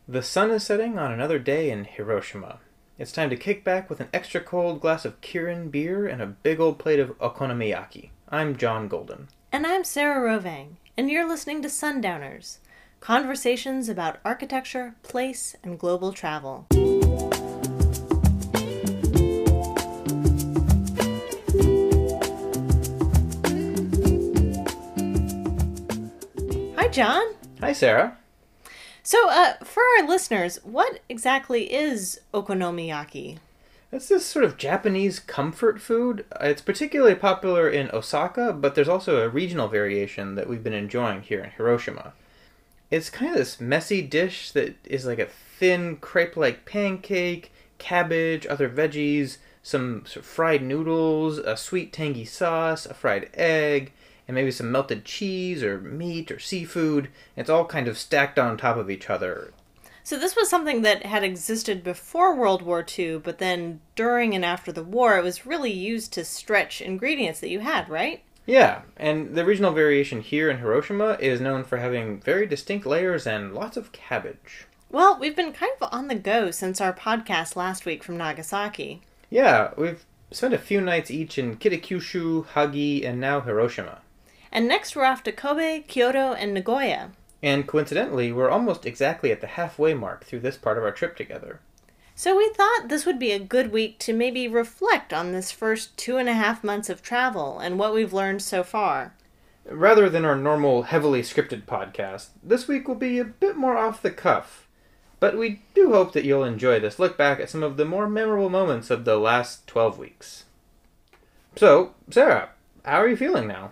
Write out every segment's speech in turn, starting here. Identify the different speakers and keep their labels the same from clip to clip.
Speaker 1: The sun is setting on another day in Hiroshima. It's time to kick back with an extra cold glass of Kirin beer and a big old plate of okonomiyaki. I'm John Golden.
Speaker 2: And I'm Sarah Rovang, and you're listening to Sundowners, conversations about architecture, place, and global travel. Hi, John.
Speaker 1: Hi, Sarah.
Speaker 2: So, for our listeners, what exactly is okonomiyaki?
Speaker 1: It's this sort of Japanese comfort food. It's particularly popular in Osaka, but there's also a regional variation that we've been enjoying here in Hiroshima. It's kind of this messy dish that is like a thin crepe-like pancake, cabbage, other veggies, some sort of fried noodles, a sweet tangy sauce, a fried egg, and maybe some melted cheese or meat or seafood. It's all kind of stacked on top of each other.
Speaker 2: So this was something that had existed before World War II, but then during and after the war, it was really used to stretch ingredients that you had, right?
Speaker 1: Yeah, and the regional variation here in Hiroshima is known for having very distinct layers and lots of cabbage.
Speaker 2: Well, we've been kind of on the go since our podcast last week from Nagasaki.
Speaker 1: Yeah, we've spent a few nights each in Kitakyushu, Hagi, and now Hiroshima.
Speaker 2: And next we're off to Kobe, Kyoto, and Nagoya.
Speaker 1: And coincidentally, we're almost exactly at the halfway mark through this part of our trip together.
Speaker 2: So we thought this would be a good week to maybe reflect on this first 2.5 months of travel and what we've learned so far.
Speaker 1: Rather than our normal, heavily scripted podcast, this week will be a bit more off the cuff. But we do hope that you'll enjoy this look back at some of the more memorable moments of the last 12 weeks. So, Sarah, how are you feeling now?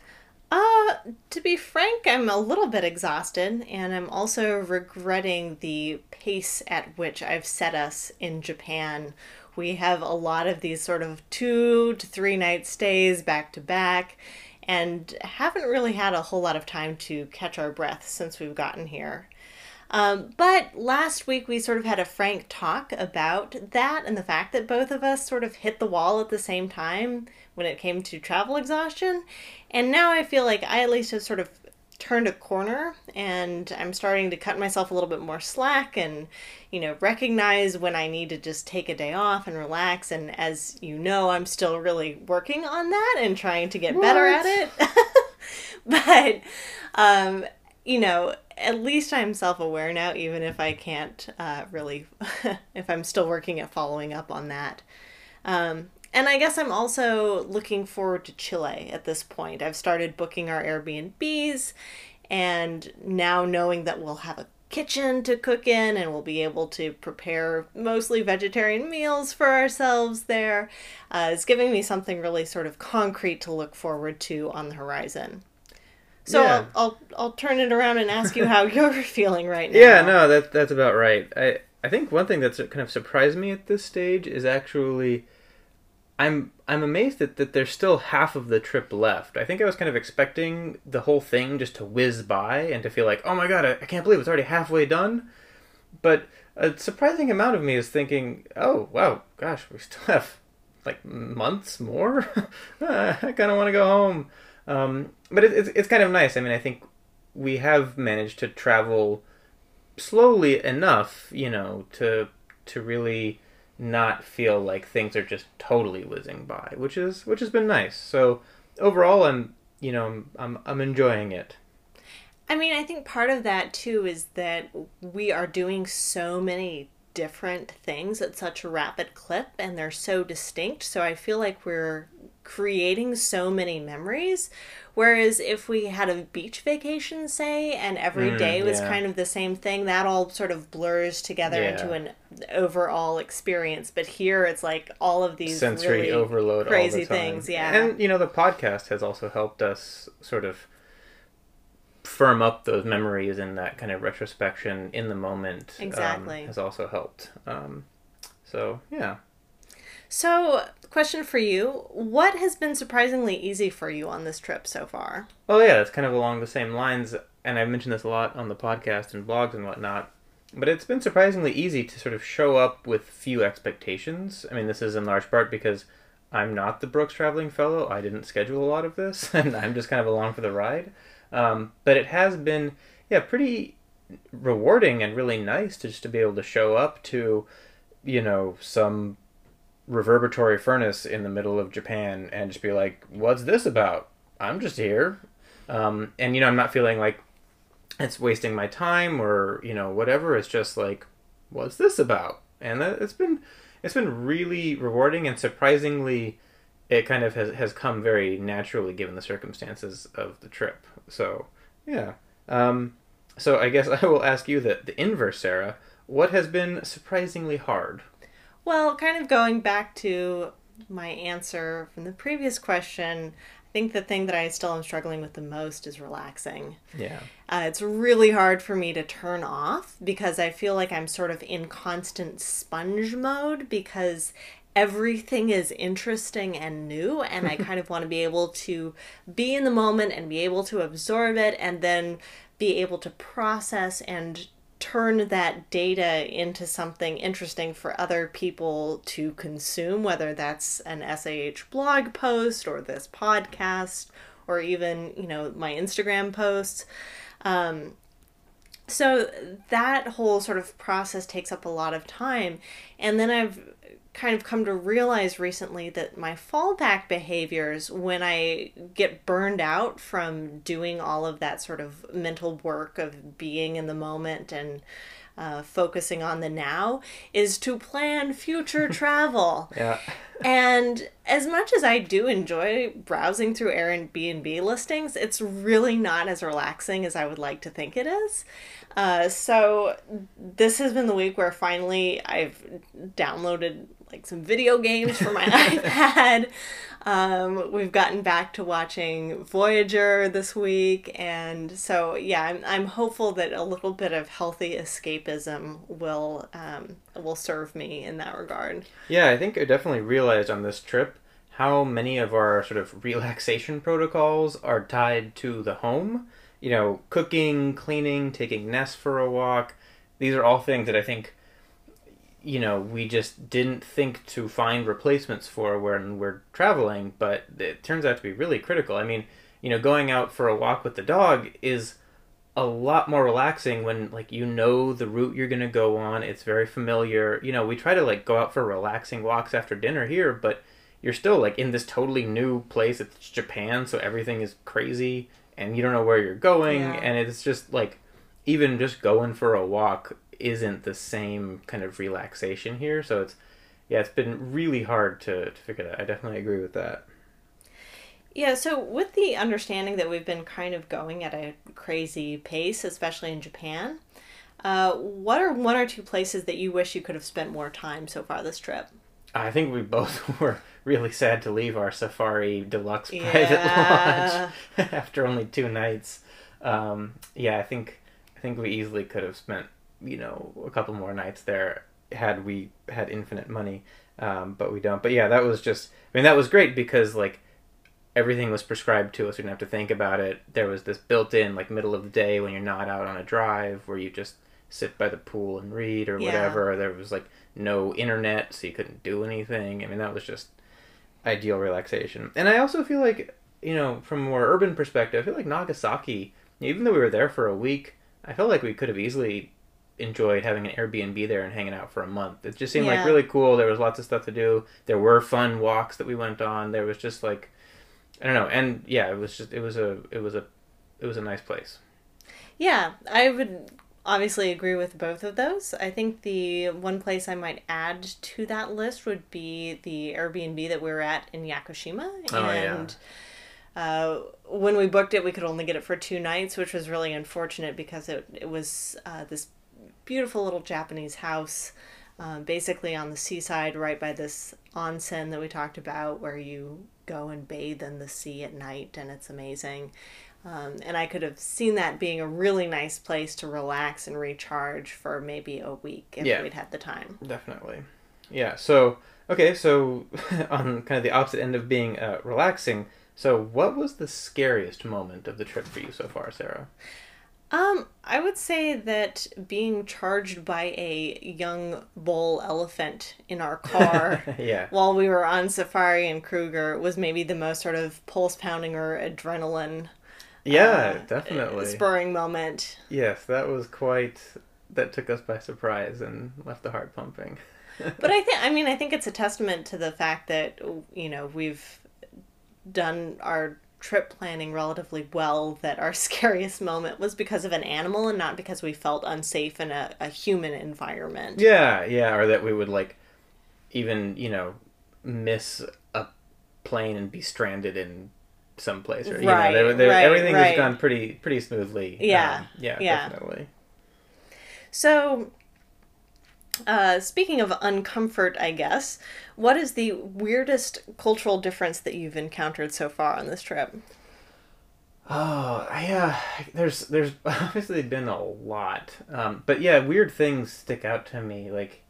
Speaker 2: To be frank, I'm a little bit exhausted, and I'm also regretting the pace at which I've set us in Japan. We have a lot of these sort of 2 to 3 night stays back to back, and haven't really had a whole lot of time to catch our breath since we've gotten here. But last week we sort of had a frank talk about that and the fact that both of us sort of hit the wall at the same time when it came to travel exhaustion. And now I feel like I at least have sort of turned a corner and I'm starting to cut myself a little bit more slack and, recognize when I need to just take a day off and relax. And as you know, I'm still really working on that and trying to get better at it. But, at least I'm self-aware now, even if I can't really, if I'm still working at following up on that. And I guess I'm also looking forward to Chile at this point. I've started booking our Airbnbs, and now knowing that we'll have a kitchen to cook in and we'll be able to prepare mostly vegetarian meals for ourselves there is giving me something really sort of concrete to look forward to on the horizon. So yeah. I'll turn it around and ask you how you're feeling right now.
Speaker 1: Yeah, no, that's about right. I think one thing that's kind of surprised me at this stage is actually I'm amazed that there's still half of the trip left. I think I was kind of expecting the whole thing just to whiz by and to feel like, oh my god, I can't believe it's already halfway done. But a surprising amount of me is thinking, oh wow, gosh, we still have like months more. I kind of want to go home. But it's kind of nice. I mean, I think we have managed to travel slowly enough, to really not feel like things are just totally whizzing by, which has been nice. So overall, I'm enjoying it.
Speaker 2: I mean, I think part of that too is that we are doing so many different things at such a rapid clip, and they're so distinct. So I feel like we're creating so many memories. Whereas if we had a beach vacation, say, and every day was kind of the same thing, that all sort of blurs together into an overall experience. But here it's like all of these
Speaker 1: sensory
Speaker 2: really
Speaker 1: overload,
Speaker 2: crazy
Speaker 1: all the time.
Speaker 2: Things. Yeah.
Speaker 1: And, the podcast has also helped us sort of firm up those memories, and that kind of retrospection in the moment
Speaker 2: exactly
Speaker 1: has also helped. So, yeah.
Speaker 2: So, question for you. What has been surprisingly easy for you on this trip so far?
Speaker 1: Well, yeah, it's kind of along the same lines, and I've mentioned this a lot on the podcast and blogs and whatnot, but it's been surprisingly easy to sort of show up with few expectations. I mean, this is in large part because I'm not the Brooks Traveling Fellow. I didn't schedule a lot of this, and I'm just kind of along for the ride. But it has been, pretty rewarding and really nice to just to be able to show up to, some reverberatory furnace in the middle of Japan and just be like, what's this about? I'm just here. And, I'm not feeling like it's wasting my time or, whatever. It's just like, what's this about? And it's been really rewarding and surprisingly, it kind of has come very naturally given the circumstances of the trip. So, yeah. So I guess I will ask you the inverse, Sarah. What has been surprisingly hard?
Speaker 2: Well, kind of going back to my answer from the previous question, I think the thing that I still am struggling with the most is relaxing.
Speaker 1: Yeah.
Speaker 2: It's really hard for me to turn off because I feel like I'm sort of in constant sponge mode because everything is interesting and new, and I kind of want to be able to be in the moment and be able to absorb it and then be able to process and turn that data into something interesting for other people to consume, whether that's an SAH blog post or this podcast or even, my Instagram posts. So that whole sort of process takes up a lot of time. And then I've kind of come to realize recently that my fallback behaviors when I get burned out from doing all of that sort of mental work of being in the moment and focusing on the now is to plan future travel.
Speaker 1: Yeah.
Speaker 2: And as much as I do enjoy browsing through Airbnb listings, it's really not as relaxing as I would like to think it is. So this has been the week where finally I've downloaded like some video games for my iPad. We've gotten back to watching Voyager this week, and so yeah, I'm hopeful that a little bit of healthy escapism will serve me in that regard.
Speaker 1: Yeah, I think I definitely realized on this trip how many of our sort of relaxation protocols are tied to the home. Cooking, cleaning, taking Ness for a walk. These are all things that I think we just didn't think to find replacements for when we're traveling, but it turns out to be really critical. I mean, going out for a walk with the dog is a lot more relaxing when, like, the route you're going to go on. It's very familiar. We try to, like, go out for relaxing walks after dinner here, but you're still, like, in this totally new place. It's Japan, so everything is crazy, and you don't know where you're going, and it's just, like, even just going for a walk isn't the same kind of relaxation here. So it's been really hard to figure that. I definitely agree with that.
Speaker 2: Yeah, so with the understanding that we've been kind of going at a crazy pace, especially in Japan, what are one or two places that you wish you could have spent more time so far this trip?
Speaker 1: I think we both were really sad to leave our Safari Deluxe private lodge after only 2 nights. I think we easily could have spent a couple more nights there had we had infinite money, but we don't. But yeah, that was that was great because, like, everything was prescribed to us. We didn't have to think about it. There was this built-in, like, middle of the day when you're not out on a drive where you just sit by the pool and read or whatever. There was, like, no internet, so you couldn't do anything. That was just ideal relaxation. And I also feel like, from a more urban perspective, I feel like Nagasaki, even though we were there for a week, I felt like we could have easily enjoyed having an Airbnb there and hanging out for a month. It just seemed like really cool. There was lots of stuff to do. There were fun walks that we went on. There was just, like, I don't know. And yeah, it was a nice place. Yeah,
Speaker 2: I would obviously agree with both of those. I think the one place I might add to that list would be the Airbnb that we were at in Yakushima. When we booked it, we could only get it for 2 nights, which was really unfortunate because it was this beautiful little Japanese house, basically on the seaside, right by this onsen that we talked about, where you go and bathe in the sea at night, and it's amazing. And I could have seen that being a really nice place to relax and recharge for maybe a week if we'd had the time.
Speaker 1: Definitely. Yeah. So, okay. So on kind of the opposite end of being relaxing, so what was the scariest moment of the trip for you so far, Sarah?
Speaker 2: I would say that being charged by a young bull elephant in our car while we were on safari in Kruger was maybe the most sort of pulse pounding or adrenaline
Speaker 1: Yeah, definitely.
Speaker 2: spurring moment.
Speaker 1: Yes, that was quite. That took us by surprise and left the heart pumping.
Speaker 2: But I think it's a testament to the fact that, we've done our trip planning relatively well, that our scariest moment was because of an animal and not because we felt unsafe in a human environment.
Speaker 1: Yeah, yeah, or that we would like even, miss a plane and be stranded in some place, or
Speaker 2: Right,
Speaker 1: everything has
Speaker 2: right.
Speaker 1: gone pretty smoothly.
Speaker 2: Yeah,
Speaker 1: yeah,
Speaker 2: yeah.
Speaker 1: definitely.
Speaker 2: So, speaking of uncomfort, I guess, what is the weirdest cultural difference that you've encountered so far on this trip?
Speaker 1: Oh, yeah. There's obviously been a lot, but yeah, weird things stick out to me. Like,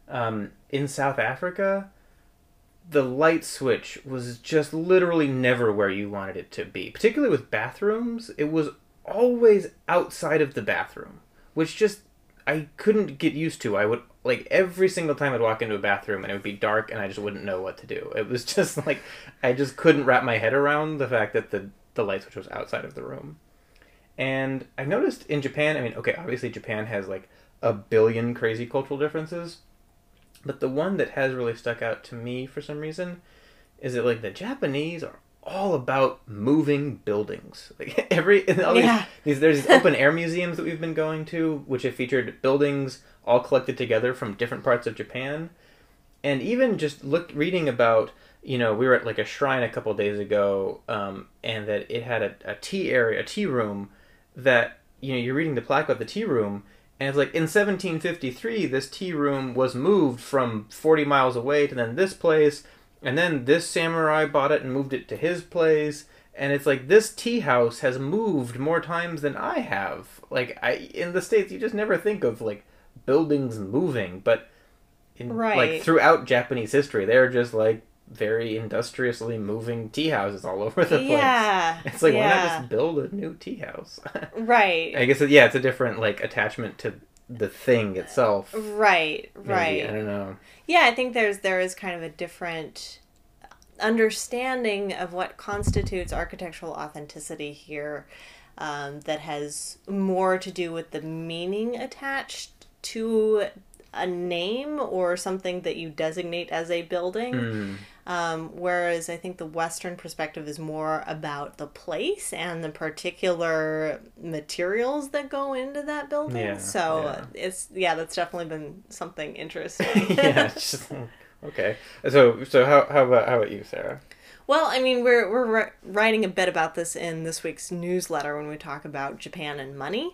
Speaker 1: in South Africa, the light switch was just literally never where you wanted it to be. Particularly with bathrooms, it was always outside of the bathroom, which just I couldn't get used to. I would like every single time I'd walk into a bathroom and it would be dark and I just wouldn't know what to do. It was just like I just couldn't wrap my head around the fact that the light switch was outside of the room. And I've noticed in Japan, I mean, okay, obviously Japan has like a billion crazy cultural differences, but the one that has really stuck out to me for some reason is that like the Japanese are all about moving buildings. Like there's these open air museums that we've been going to, which have featured buildings all collected together from different parts of Japan. And even just reading about, we were at like a shrine a couple of days ago, and that it had a tea area, a tea room that, you're reading the plaque about the tea room, and it's like in 1753, this tea room was moved from 40 miles away to then this place, and then this samurai bought it and moved it to his place. And it's like this tea house has moved more times than I have. Like in the States, you just never think of like buildings moving, but like throughout Japanese history, they're just like very industriously moving tea houses all over the place.
Speaker 2: Yeah.
Speaker 1: It's like, why not just build a new tea house?
Speaker 2: Right.
Speaker 1: I guess, it's a different like attachment to the thing itself.
Speaker 2: Right,
Speaker 1: Maybe.
Speaker 2: right.
Speaker 1: I don't know.
Speaker 2: Yeah, I think there is kind of a different understanding of what constitutes architectural authenticity here, that has more to do with the meaning attached to a name or something that you designate as a building. Whereas I think the Western perspective is more about the place and the particular materials that go into that building. That's definitely been something interesting.
Speaker 1: Yeah, it's just, okay. So how about you, Sarah?
Speaker 2: Well, I mean, we're writing a bit about this in this week's newsletter when we talk about Japan and money.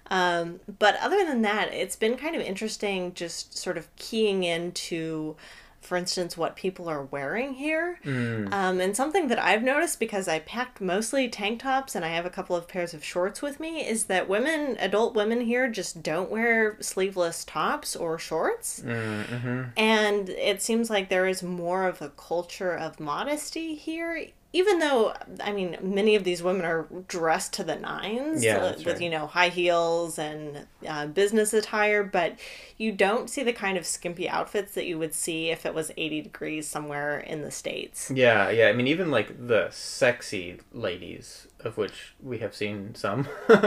Speaker 2: But other than that, it's been kind of interesting just sort of keying into, for instance, what people are wearing here. And something that I've noticed, because I packed mostly tank tops and I have a couple of pairs of shorts with me, is that adult women here just don't wear sleeveless tops or shorts. And it seems like there is more of a culture of modesty here. Even though, I mean, many of these women are dressed to the nines, with, high heels and business attire, but you don't see the kind of skimpy outfits that you would see if it was 80 degrees somewhere in the States.
Speaker 1: Yeah. I mean, even like the sexy ladies, of which we have seen some.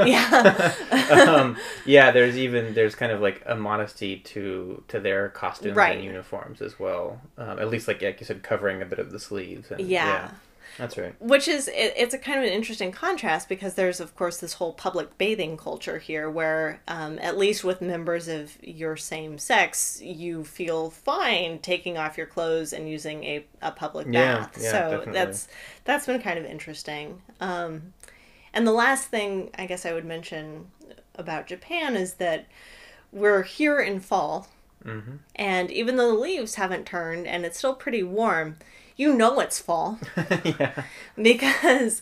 Speaker 2: Yeah.
Speaker 1: There's kind of like a modesty to their costumes and uniforms as well. At least like you said, covering a bit of the sleeves. And, yeah. That's right.
Speaker 2: Which is, it's a kind of an interesting contrast, because there's, of course, this whole public bathing culture here where, at least with members of your same sex, you feel fine taking off your clothes and using a public bath.
Speaker 1: Yeah,
Speaker 2: so
Speaker 1: definitely.
Speaker 2: that's been kind of interesting. And the last thing I guess I would mention about Japan is that we're here in fall, and even though the leaves haven't turned and it's still pretty warm, it's fall.
Speaker 1: Yeah.
Speaker 2: Because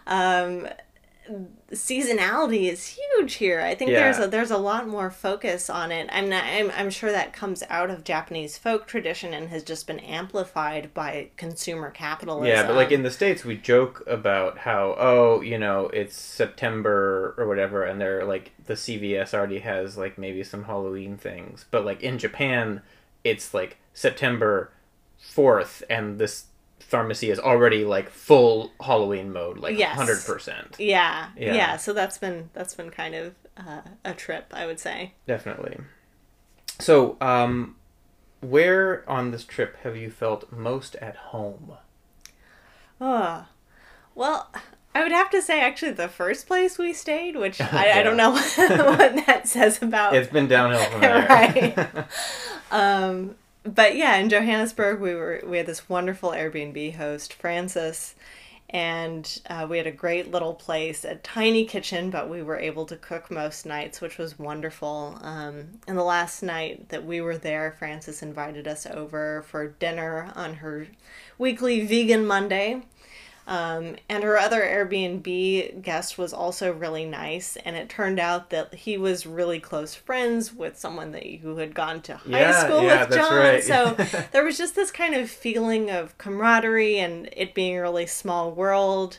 Speaker 2: seasonality is huge here. I think there's a lot more focus on it. I'm sure that comes out of Japanese folk tradition and has just been amplified by consumer capitalism.
Speaker 1: Yeah, but like in the States, we joke about how it's September or whatever, and they're like the CVS already has like maybe some Halloween things, but like in Japan, it's like September 4th, and this pharmacy is already like full Halloween mode, like
Speaker 2: Yes.
Speaker 1: 100%.
Speaker 2: Yeah.
Speaker 1: Yeah.
Speaker 2: Yeah. So that's been kind of a trip, I would say.
Speaker 1: Definitely. So, where on this trip have you felt most at home?
Speaker 2: Oh, well, I would have to say actually the first place we stayed, which I
Speaker 1: Yeah.
Speaker 2: don't know what that says about.
Speaker 1: It's been downhill from there.
Speaker 2: Right. But yeah, in Johannesburg, we had this wonderful Airbnb host, Francis, and we had a great little place, a tiny kitchen, but we were able to cook most nights, which was wonderful. And the last night that we were there, Francis invited us over for dinner on her weekly vegan Monday. And her other Airbnb guest was also really nice, and it turned out that he was really close friends with someone that you had gone to high school with,
Speaker 1: that's
Speaker 2: John.
Speaker 1: right.
Speaker 2: So there was just this kind of feeling of camaraderie and it being a really small world.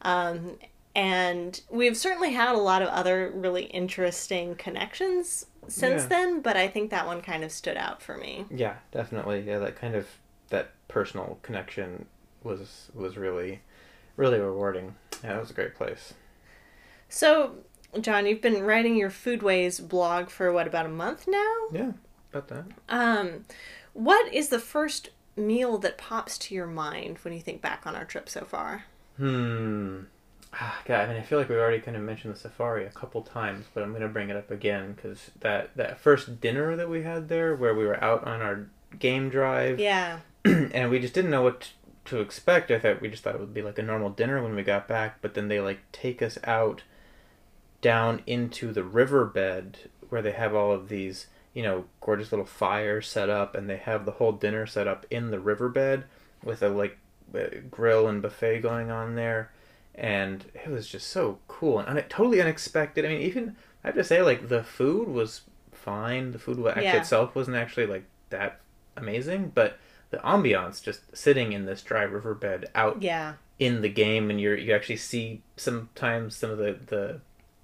Speaker 2: And we've certainly had a lot of other really interesting connections since
Speaker 1: Yeah.
Speaker 2: then, but I think that one kind of stood out for me.
Speaker 1: Yeah, definitely. Yeah, that personal connection was really really rewarding. Yeah, it was a great place.
Speaker 2: So, John, you've been writing your Foodways blog for what, about a month now?
Speaker 1: Yeah, about that.
Speaker 2: What is the first meal that pops to your mind when you think back on our trip so far?
Speaker 1: God, I mean, I feel like we've already kind of mentioned the safari a couple times, but I'm going to bring it up again because that first dinner that we had there, where we were out on our game drive,
Speaker 2: Yeah.
Speaker 1: and we just didn't know what to expect. We just thought it would be like a normal dinner when we got back, but then they like take us out down into the riverbed where they have all of these, gorgeous little fires set up, and they have the whole dinner set up in the riverbed with a grill and buffet going on there, and it was just so cool and totally unexpected. I mean, even I have to say, like, the food was fine. The food itself wasn't actually like that amazing, but the ambiance, just sitting in this dry riverbed out
Speaker 2: Yeah.
Speaker 1: in the game, and you actually see sometimes some of the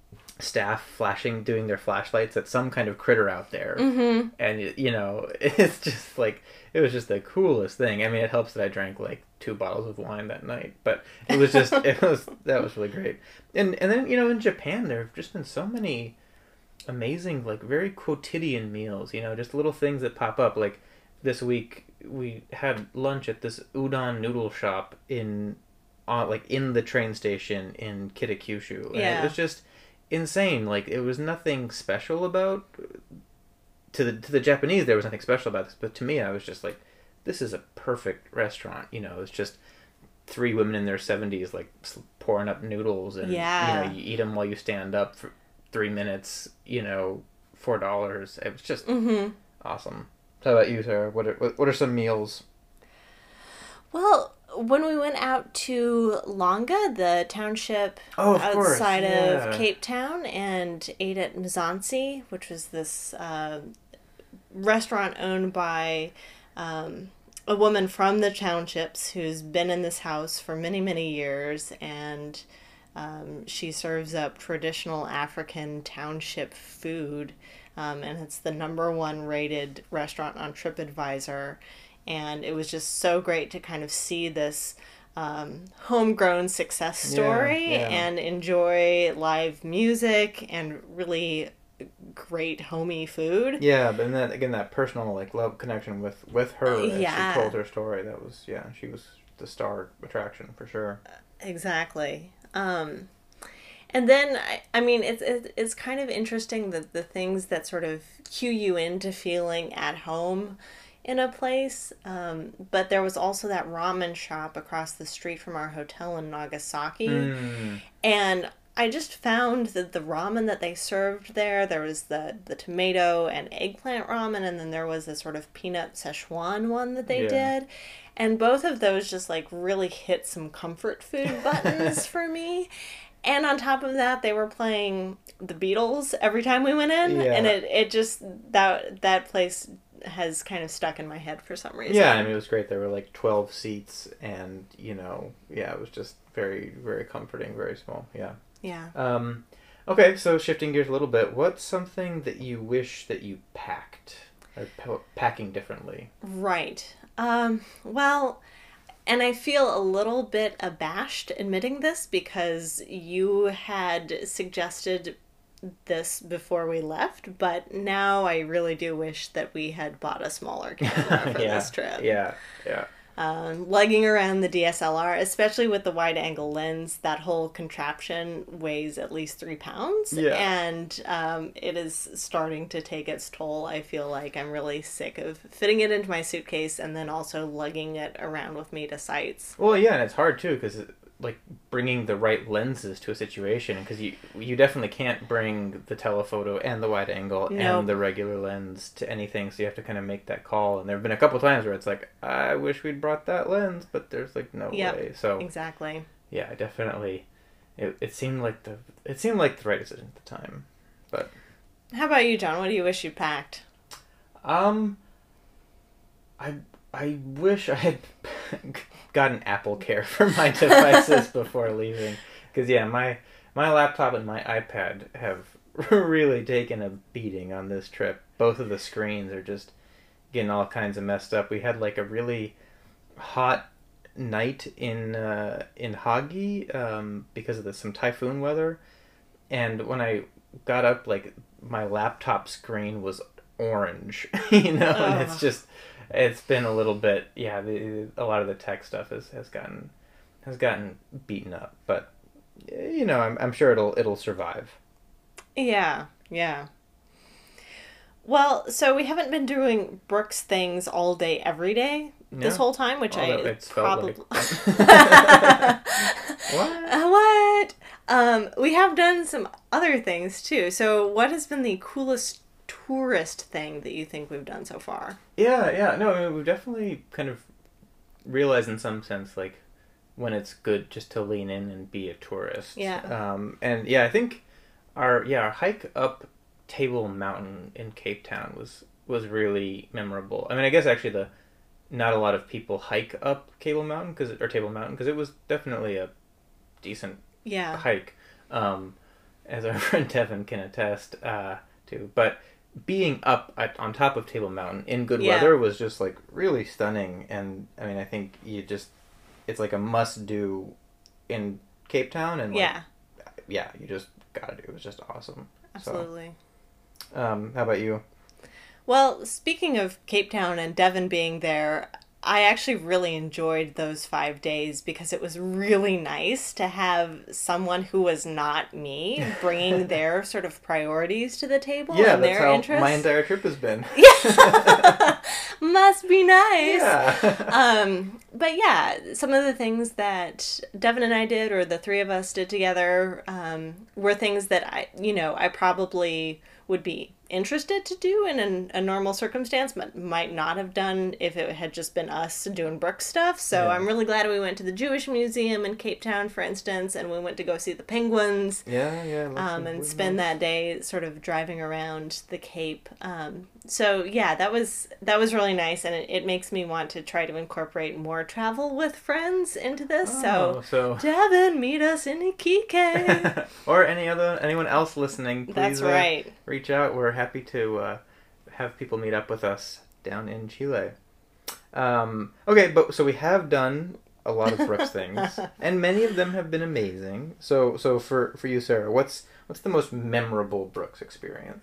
Speaker 1: staff doing their flashlights at some kind of critter out there,
Speaker 2: Mm-hmm.
Speaker 1: and it's just like, it was just the coolest thing. I mean, it helps that I drank like 2 bottles of wine that night, but it was just that was really great. And then in Japan there have just been so many amazing, like, very quotidian meals, just little things that pop up. Like this week we had lunch at this udon noodle shop in the train station in Kitakyushu, and
Speaker 2: Yeah.
Speaker 1: it was just insane. Like, it was nothing special about to the Japanese. There was nothing special about this, but to me, I was just like, this is a perfect restaurant. It's just 3 women in their 70s, like, pouring up noodles, and
Speaker 2: Yeah.
Speaker 1: you eat them while you stand up for 3 minutes. $4. It was just
Speaker 2: Mm-hmm.
Speaker 1: awesome. How about you, Sarah? What are some meals?
Speaker 2: Well, when we went out to Longa, the township
Speaker 1: Oh, of course,
Speaker 2: outside
Speaker 1: yeah.
Speaker 2: of Cape Town, and ate at Mzansi, which was this restaurant owned by a woman from the townships who's been in this house for many, many years, and she serves up traditional African township food, and it's the #1 rated restaurant on TripAdvisor. And it was just so great to kind of see this homegrown success story,
Speaker 1: Yeah.
Speaker 2: and enjoy live music and really great homey food.
Speaker 1: Yeah, but then again, that personal, like, love connection with her as
Speaker 2: Yeah.
Speaker 1: she told her story. That was, she was the star attraction for sure.
Speaker 2: Exactly. And then, I mean, it's kind of interesting that the things that sort of cue you into feeling at home in a place. But there was also that ramen shop across the street from our hotel in Nagasaki. And I just found that the ramen that they served there was the tomato and eggplant ramen, and then there was a sort of peanut Szechuan one that they
Speaker 1: Yeah.
Speaker 2: did. And both of those just like really hit some comfort food buttons for me. And on top of that, they were playing the Beatles every time we went in.
Speaker 1: Yeah.
Speaker 2: And it just, that place has kind of stuck in my head for some reason.
Speaker 1: Yeah, I mean, it was great. There were like 12 seats, and it was just very, very comforting, very small. Yeah.
Speaker 2: Yeah.
Speaker 1: Okay, so shifting gears a little bit, what's something that you wish that you packed, or packing differently?
Speaker 2: Right. Well, And I feel a little bit abashed admitting this because you had suggested this before we left, but now I really do wish that we had bought a smaller camera for this trip.
Speaker 1: Yeah, yeah.
Speaker 2: Lugging around the DSLR, especially with the wide angle lens, that whole contraption weighs at least 3 pounds.
Speaker 1: Yeah.
Speaker 2: And it is starting to take its toll. I feel like I'm really sick of fitting it into my suitcase and then also lugging it around with me to sites.
Speaker 1: Well, yeah, and it's hard too because like bringing the right lenses to a situation, because you definitely can't bring the telephoto and the wide angle and the regular lens to anything, so you have to kind of make that call. And there have been a couple times where it's like, I wish we'd brought that lens, but there's like no way. So
Speaker 2: exactly.
Speaker 1: Yeah, definitely. It seemed like the right decision at the time. But
Speaker 2: how about you, John? What do you wish you packed?
Speaker 1: I wish I had gotten Apple Care for my devices before leaving, because yeah, my laptop and my iPad have really taken a beating on this trip. Both of the screens are just getting all kinds of messed up. We had like a really hot night in Hagi because of some typhoon weather, and when I got up, like my laptop screen was orange, and it's been a little bit, a lot of the tech stuff has gotten beaten up, but I'm sure it'll survive.
Speaker 2: Yeah. Well, so we haven't been doing Brooks things all day every day this whole time, which probably what? We have done some other things too. So what has been the coolest tourist thing that you think we've done so far?
Speaker 1: Yeah. No, I mean, we've definitely kind of realized in some sense, like, when it's good just to lean in and be a tourist.
Speaker 2: Yeah.
Speaker 1: And yeah, I think our hike up Table Mountain in Cape Town was really memorable. I mean, I guess actually not a lot of people hike up Table Mountain because it was definitely a decent hike. As our friend Devin can attest to, but being up on top of Table Mountain in good weather was just like really stunning. And I mean, I think it's like a must do in Cape Town, and you just gotta do. It was just awesome.
Speaker 2: Absolutely.
Speaker 1: So, how about you?
Speaker 2: Well, speaking of Cape Town and Devin being there, I actually really enjoyed those 5 days because it was really nice to have someone who was not me bringing their sort of priorities to the table and their interests.
Speaker 1: My entire trip has been.
Speaker 2: Must be nice.
Speaker 1: Yeah.
Speaker 2: But yeah, some of the things that Devin and I did, or the three of us did together, were things that I probably would be interested to do in a normal circumstance, but might not have done if it had just been us doing Brooks stuff. So I'm really glad we went to the Jewish Museum in Cape Town, for instance, and we went to go see the penguins. And spend that day sort of driving around the Cape. So yeah, that was really nice, and it makes me want to try to incorporate more travel with friends into this. So Devin, meet us in Iquique.
Speaker 1: Or anyone else listening, please.
Speaker 2: That's right.
Speaker 1: Reach out. We're happy to have people meet up with us down in Chile. Okay, so we have done a lot of Brooks things, and many of them have been amazing. So for you, Sarah, what's the most memorable Brooks experience?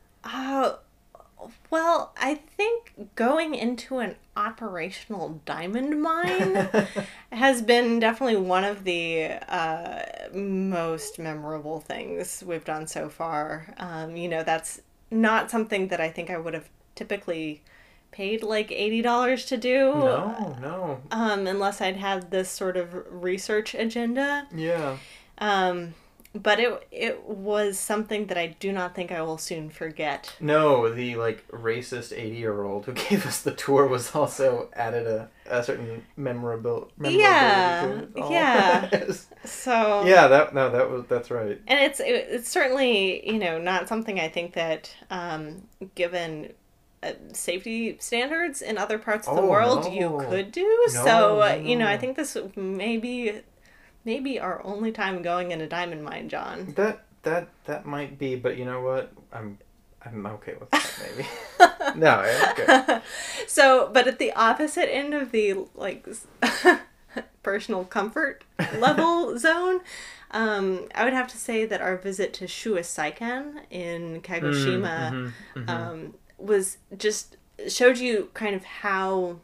Speaker 2: Well, I think going into an operational diamond mine has been definitely one of the most memorable things we've done so far. That's not something that I think I would have typically paid like $80 to do.
Speaker 1: No.
Speaker 2: Unless I'd had this sort of research agenda.
Speaker 1: Yeah.
Speaker 2: But it was something that I do not think I will soon forget.
Speaker 1: No, the racist 80-year-old who gave us the tour was also added a certain memorability to it.
Speaker 2: Yeah. So
Speaker 1: that's right.
Speaker 2: And it's certainly not something I think that given safety standards in other parts of the world you could do. I think this may be our only time going in a diamond mine, John.
Speaker 1: That might be, but you know what? I'm okay with that, maybe. No, okay.
Speaker 2: So, but at the opposite end of the personal comfort level zone, I would have to say that our visit to Shuasaikan in Kagoshima was just showed you kind of how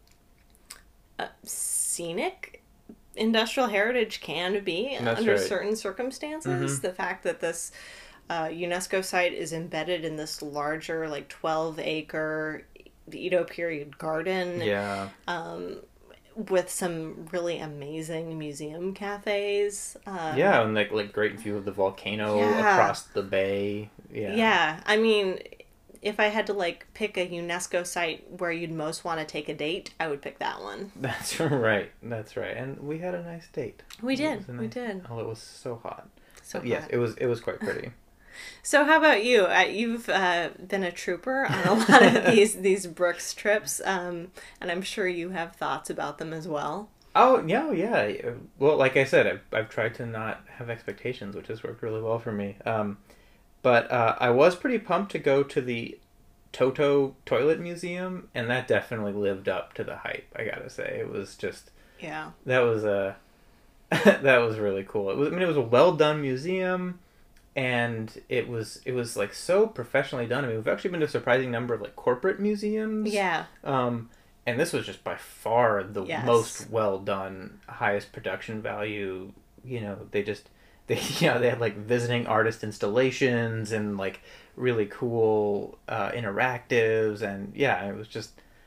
Speaker 2: scenic industrial heritage can be under certain circumstances. The fact that this UNESCO site is embedded in this larger, like 12-acre Edo period garden.
Speaker 1: Yeah.
Speaker 2: With some really amazing museum cafes.
Speaker 1: And like great view of the volcano across the bay. Yeah.
Speaker 2: Yeah. I mean, if I had to like pick a UNESCO site where you'd most want to take a date, I would pick that one.
Speaker 1: That's right. That's right. And we had a nice date.
Speaker 2: We did. We did.
Speaker 1: Oh, it was so hot.
Speaker 2: So hot.
Speaker 1: Yes, it was quite pretty.
Speaker 2: So how about you? You've been a trooper on a lot of these Brooks trips, and I'm sure you have thoughts about them as well.
Speaker 1: Oh, no, yeah. Well, like I said, I've tried to not have expectations, which has worked really well for me. But I was pretty pumped to go to the Toto Toilet Museum, and that definitely lived up to the hype, I gotta say. It was just...
Speaker 2: Yeah.
Speaker 1: That was that was really cool. It was a well-done museum, and it was like so professionally done. I mean, we've actually been to a surprising number of like corporate museums.
Speaker 2: Yeah.
Speaker 1: And this was just by far the most well done, highest production value. You know, they had like visiting artist installations and like really cool interactives, and it was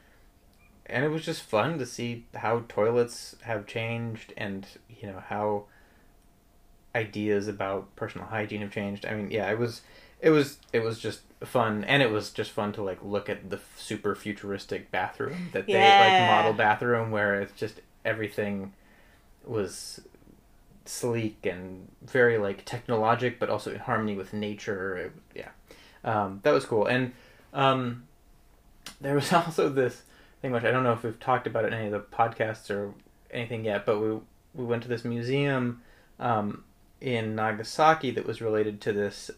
Speaker 1: just fun to see how toilets have changed, and you know how ideas about personal hygiene have changed. I mean, it was just fun, and it was just fun to like look at the super futuristic bathroom that they like model bathroom where it's just everything was sleek and very like technologic, but also in harmony with nature. That was cool, and there was also this thing which I don't know if we've talked about it in any of the podcasts or anything yet, but we went to this museum in Nagasaki that was related to this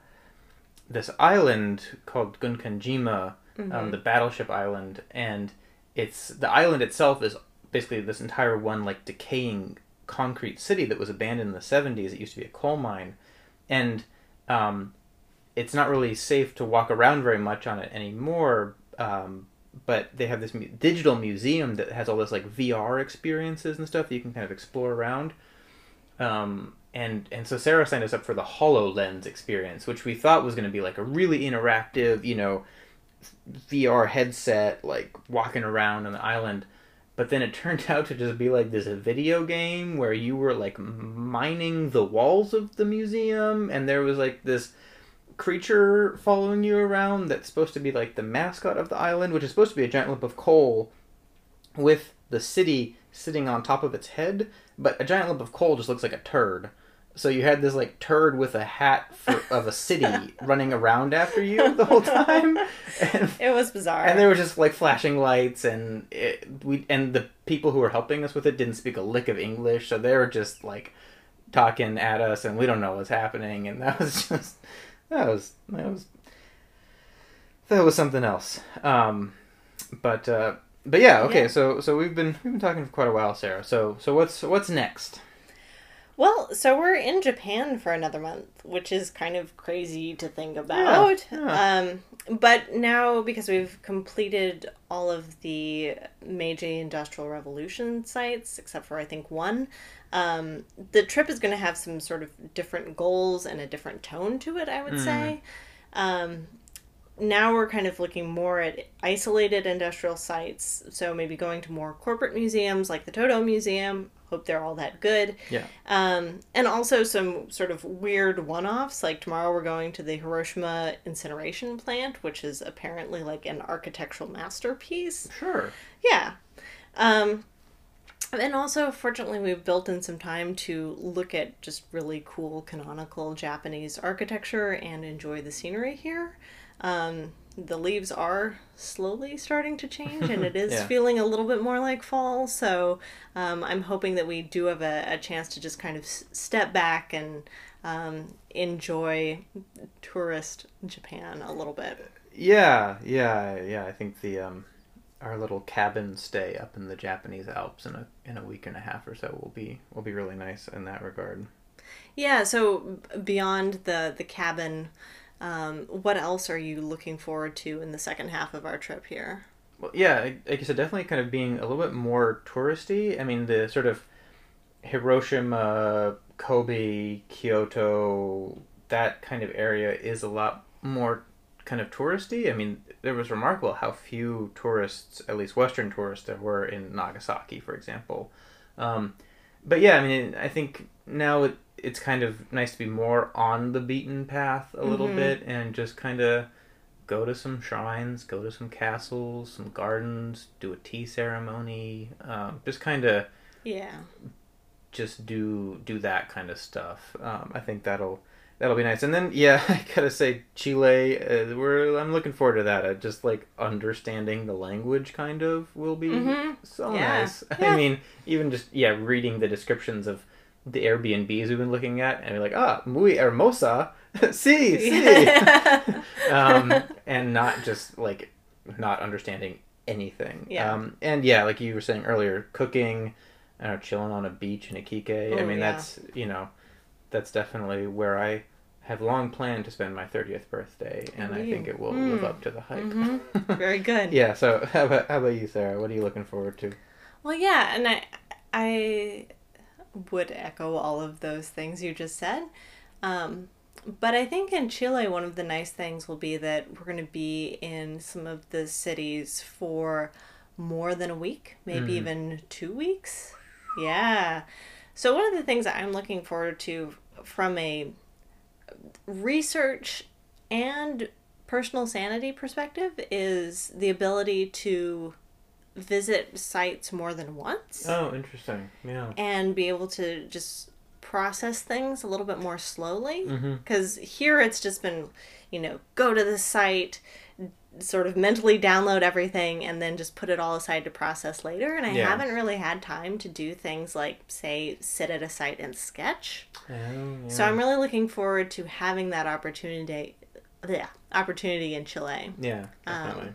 Speaker 1: island called Gunkanjima, the battleship island, and the island itself is basically this entire one like decaying concrete city that was abandoned in the 70s. It used to be a coal mine, and it's not really safe to walk around very much on it anymore, but they have this digital museum that has all this like VR experiences and stuff that you can kind of explore around. And so Sarah signed us up for the HoloLens experience, which we thought was going to be like a really interactive, you know, VR headset, like walking around on the island. But then it turned out to just be like this video game where you were like mining the walls of the museum, and there was like this creature following you around that's supposed to be like the mascot of the island, which is supposed to be a giant lump of coal with the city sitting on top of its head, but a giant lump of coal just looks like a turd. So you had this like turd with a hat of a city running around after you the whole time. And
Speaker 2: it was bizarre.
Speaker 1: And there were just like flashing lights, and the people who were helping us with it didn't speak a lick of English, so they were just like talking at us, and we don't know what's happening. And that was just that was something else. But yeah, okay. Yeah. So we've been talking for quite a while, Sarah. So what's next?
Speaker 2: Well, so we're in Japan for another month, which is kind of crazy to think about. Yeah. But now, because we've completed all of the Meiji Industrial Revolution sites, except for I think one, the trip is going to have some sort of different goals and a different tone to it, I would say. Now we're kind of looking more at isolated industrial sites, so maybe going to more corporate museums like the Toto Museum. Hope they're all that good.
Speaker 1: Yeah.
Speaker 2: And also some sort of weird one-offs, like tomorrow we're going to the Hiroshima incineration plant, which is apparently like an architectural masterpiece.
Speaker 1: Sure.
Speaker 2: Yeah. And also, fortunately, we've built in some time to look at just really cool canonical Japanese architecture and enjoy the scenery here. The leaves are slowly starting to change, and it is feeling a little bit more like fall, so I'm hoping that we do have a chance to just kind of step back and enjoy tourist Japan a little bit.
Speaker 1: Yeah. I think our little cabin stay up in the Japanese Alps in a week and a half or so will be really nice in that regard.
Speaker 2: Yeah, so beyond the cabin, what else are you looking forward to in the second half of our trip here?
Speaker 1: Well, yeah, like you said, definitely kind of being a little bit more touristy. I mean, the sort of Hiroshima, Kobe, Kyoto, that kind of area is a lot more kind of touristy. I mean, it was remarkable how few tourists, at least Western tourists, there were in Nagasaki, for example. Um, but yeah, I mean, I think now it's kind of nice to be more on the beaten path a little bit and just kind of go to some shrines, go to some castles, some gardens, do a tea ceremony, just kind of
Speaker 2: Yeah.
Speaker 1: just do that kind of stuff. I think that'll be nice. And then yeah, I gotta say Chile. I'm looking forward to that. Just like understanding the language kind of will be so
Speaker 2: Yeah.
Speaker 1: nice.
Speaker 2: Yeah.
Speaker 1: I mean, even just reading the descriptions of the Airbnbs we've been looking at, and you're like, muy hermosa, sí. And not just like not understanding anything.
Speaker 2: Yeah.
Speaker 1: And yeah, like you were saying earlier, cooking, I don't know, chilling on a beach in Iquique. I
Speaker 2: Oh,
Speaker 1: mean,
Speaker 2: yeah.
Speaker 1: that's definitely where I have long planned to spend my 30th birthday, and I think it will live up to the hype.
Speaker 2: Very good.
Speaker 1: Yeah. So how about you, Sarah? What are you looking forward to?
Speaker 2: Well, yeah, and I would echo all of those things you just said. But I think in Chile, one of the nice things will be that we're going to be in some of the cities for more than a week, maybe even 2 weeks. Yeah. So one of the things that I'm looking forward to from a research and personal sanity perspective is the ability to visit sites more than once
Speaker 1: Oh, interesting. Yeah.
Speaker 2: and be able to just process things a little bit more slowly.
Speaker 1: Mm-hmm.
Speaker 2: Because here it's just been, go to the site, sort of mentally download everything, and then just put it all aside to process later. And I
Speaker 1: Yeah.
Speaker 2: haven't really had time to do things like, say, sit at a site and sketch.
Speaker 1: Oh, yeah.
Speaker 2: So I'm really looking forward to having that opportunity in Chile.
Speaker 1: Yeah, definitely.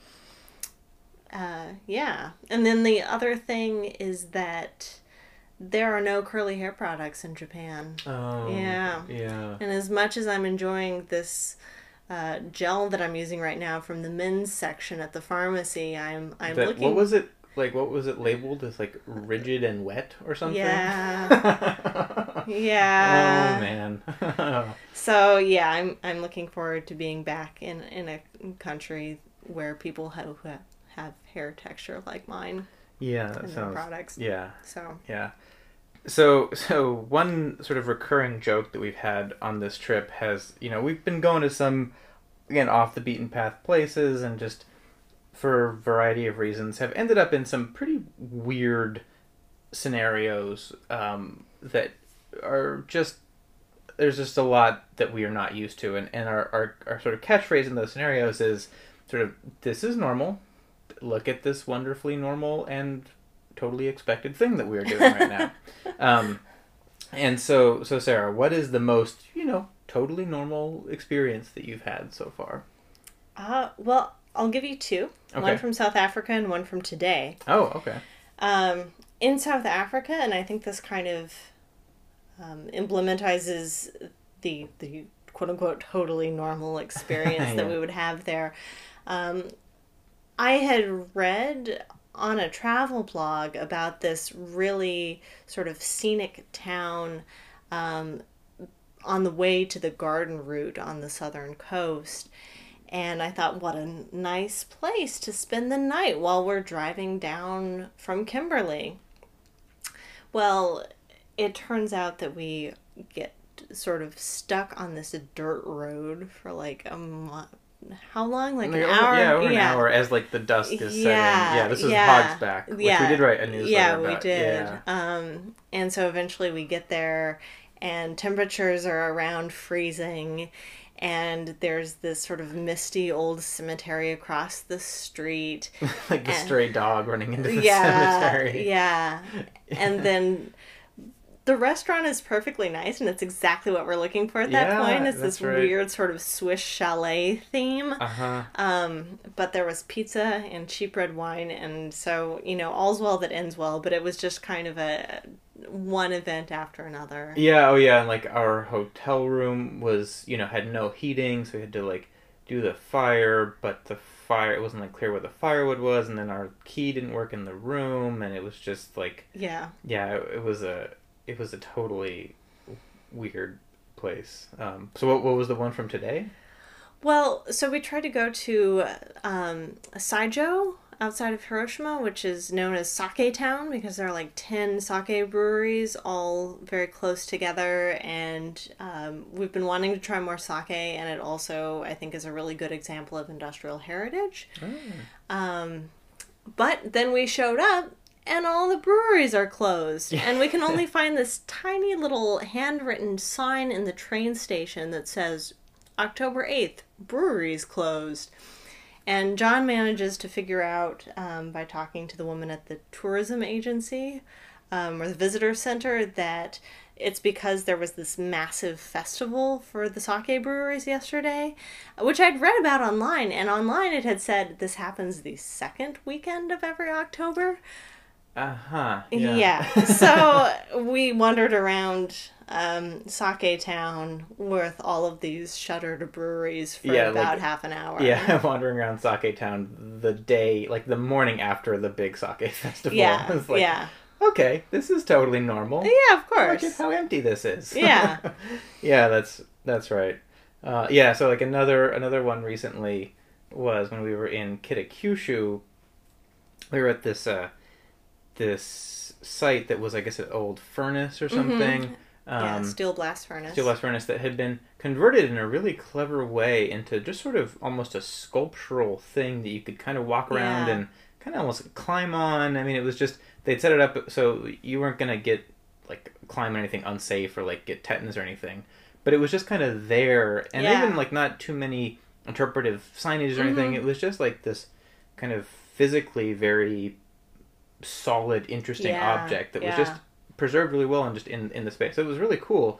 Speaker 2: Yeah. And then the other thing is that there are no curly hair products in Japan.
Speaker 1: Oh,
Speaker 2: Yeah.
Speaker 1: yeah.
Speaker 2: And as much as I'm enjoying this gel that I'm using right now from the men's section at the pharmacy, I'm looking.
Speaker 1: What was it like? What was it labeled as? Like rigid and wet or something?
Speaker 2: Yeah.
Speaker 1: Oh
Speaker 2: Yeah.
Speaker 1: man.
Speaker 2: So yeah, I'm looking forward to being back in a country where people have hair texture like mine
Speaker 1: Yeah, that
Speaker 2: in their
Speaker 1: sounds.
Speaker 2: products.
Speaker 1: Yeah,
Speaker 2: So
Speaker 1: yeah. So one sort of recurring joke that we've had on this trip has, we've been going to some, again, off the beaten path places and just for a variety of reasons have ended up in some pretty weird scenarios that are just, there's just a lot that we are not used to. And our sort of catchphrase in those scenarios is sort of, this is normal. Look at this wonderfully normal and totally expected thing that we're doing right now. And so Sarah, what is the most, totally normal experience that you've had so far?
Speaker 2: well, I'll give you two.
Speaker 1: Okay.
Speaker 2: One from South Africa and one from today.
Speaker 1: Oh, okay.
Speaker 2: In South Africa, and I think this kind of implementizes the quote unquote totally normal experience that
Speaker 1: Yeah.
Speaker 2: we would have there. I had read on a travel blog about this really sort of scenic town on the way to the garden route on the southern coast. And I thought, what a nice place to spend the night while we're driving down from Kimberley. Well, it turns out that we get sort of stuck on this dirt road for like a month. How long? Like an hour?
Speaker 1: Yeah, over an hour as like the dusk is setting. Yeah, this is Hogsback, which we did write a newsletter
Speaker 2: Yeah,
Speaker 1: about.
Speaker 2: we did.
Speaker 1: Yeah.
Speaker 2: And so eventually we get there and temperatures are around freezing and there's this sort of misty old cemetery across the street.
Speaker 1: Like the stray dog running into the
Speaker 2: Yeah,
Speaker 1: cemetery.
Speaker 2: yeah. And then the restaurant is perfectly nice, and it's exactly what we're looking for at that
Speaker 1: Yeah,
Speaker 2: point. It's
Speaker 1: that's
Speaker 2: this
Speaker 1: right.
Speaker 2: weird sort of Swiss chalet theme.
Speaker 1: Uh-huh.
Speaker 2: But there was pizza and cheap red wine, and so, all's well that ends well, but it was just kind of a one event after another.
Speaker 1: Yeah, oh yeah, and like our hotel room was, had no heating, so we had to like do the fire, but the fire, it wasn't like clear where the firewood was, and then our key didn't work in the room, and it was just like,
Speaker 2: Yeah.
Speaker 1: yeah, it was a totally weird place. So what was the one from today?
Speaker 2: Well, so we tried to go to Saijo outside of Hiroshima, which is known as Sake Town because there are like 10 sake breweries all very close together. And we've been wanting to try more sake, and it also, I think, is a really good example of industrial heritage. But then we showed up, and all the breweries are closed. And we can only find this tiny little handwritten sign in the train station that says, October 8th, breweries closed. And John manages to figure out, by talking to the woman at the tourism agency, or the visitor center, that it's because there was this massive festival for the sake breweries yesterday, which I'd read about online. And online it had said this happens the second weekend of every October.
Speaker 1: Uh-huh.
Speaker 2: Yeah. So we wandered around Sake Town with all of these shuttered breweries for about half an hour.
Speaker 1: Yeah, wandering around Sake Town the day, like the morning after the big sake festival.
Speaker 2: Yeah,
Speaker 1: It's like,
Speaker 2: yeah.
Speaker 1: okay, this is totally normal.
Speaker 2: Yeah, of course.
Speaker 1: Look at how empty this is.
Speaker 2: Yeah.
Speaker 1: Yeah, that's right. Yeah, so like another one recently was when we were in Kitakyushu. We were at this site that was, I guess, an old furnace or something.
Speaker 2: Steel blast furnace.
Speaker 1: Steel blast furnace that had been converted in a really clever way into just sort of almost a sculptural thing that you could kind of walk around and kind of almost climb on. I mean, it was just, they'd set it up so you weren't going to climb anything unsafe or like get tetanus or anything. But it was just kind of there, and even like not too many interpretive signages or anything. It was just like this kind of physically very solid, interesting object that was just preserved really well and just in the space. So it was really cool.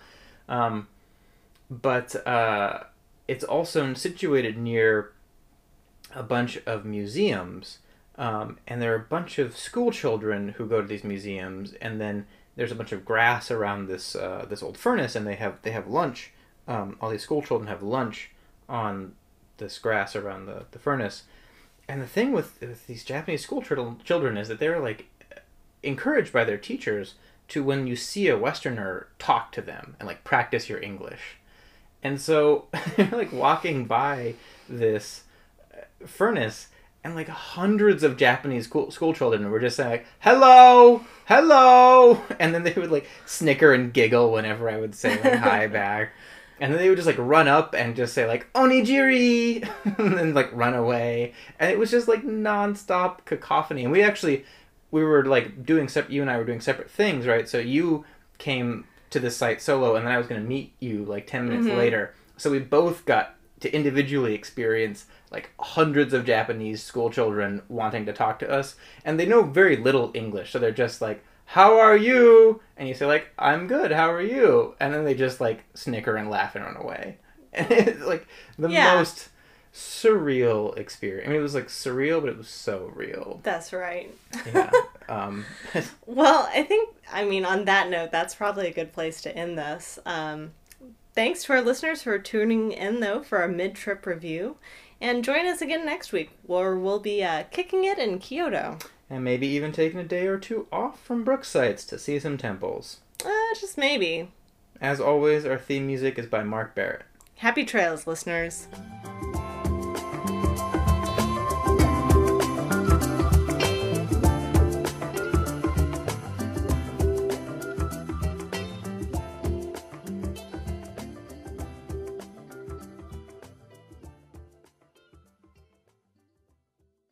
Speaker 1: But it's also situated near a bunch of museums, and there are a bunch of school children who go to these museums, and then there's a bunch of grass around this old furnace, and they have lunch. All these school children have lunch on this grass around the furnace. And the thing with these Japanese school children is that they're like encouraged by their teachers to, when you see a Westerner, talk to them and like practice your English. And so they're like walking by this furnace, and like hundreds of Japanese school children were just saying like, hello, hello, and then they would like snicker and giggle whenever I would say like hi back. And then they would just like run up and just say like onigiri, and then like run away. And it was just like nonstop cacophony. And we were like you and I were doing separate things, right? So you came to this site solo, and then I was going to meet you like 10 minutes later. So we both got to individually experience like hundreds of Japanese school children wanting to talk to us. And they know very little English. So they're just like, how are you? And you say like, I'm good, how are you? And then they just like snicker and laugh and run away. And it's like the most surreal experience. I mean, it was like surreal, but it was so real.
Speaker 2: That's right.
Speaker 1: Yeah.
Speaker 2: Well, I mean, on that note, that's probably a good place to end this. Thanks to our listeners for tuning in, though, for our mid-trip review. And join us again next week, where we'll be kicking it in Kyoto.
Speaker 1: And maybe even taking a day or two off from Brooksites to see some temples.
Speaker 2: Just maybe.
Speaker 1: As always, our theme music is by Mark Barrett.
Speaker 2: Happy trails, listeners.